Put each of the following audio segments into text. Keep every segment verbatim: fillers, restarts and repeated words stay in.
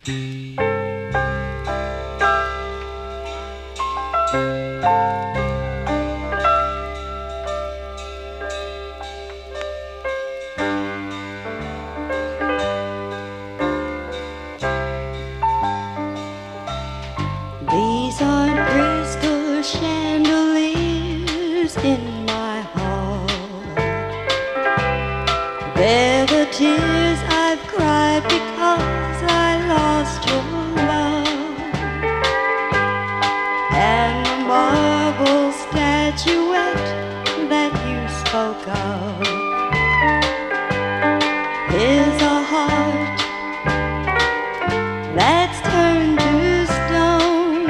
These aren't crystal chandeliers in my hall. They're the tears I've cried because I lost your love. And the marble statuette that you spoke of is a heart that's turned to stone.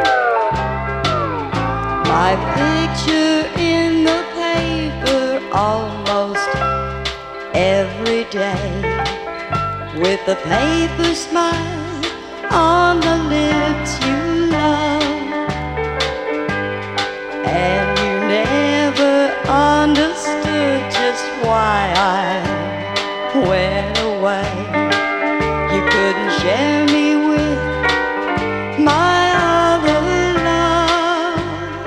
My picture in the paper almost every day, with a paper smile on the lips you love. And you never understood just why I went away. You couldn't share me with my other love.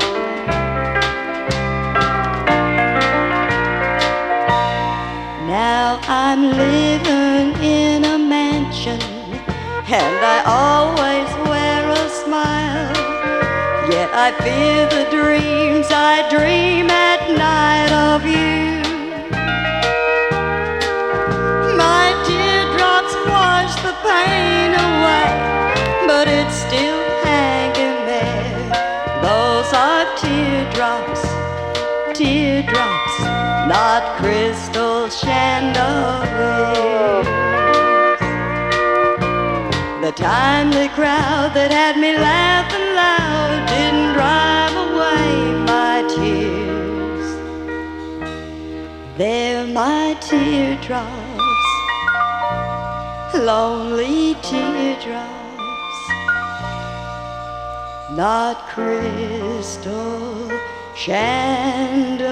Now I'm living in a mansion, and I always wear a smile. Yet I fear the dreams I dream at night of you. My teardrops wash the pain away, but it's still hanging there. Those are teardrops, teardrops, not crystal chandeliers. The timely crowd that had me laughing loud didn't drive away my tears. They're my teardrops, lonely teardrops, not crystal chandeliers.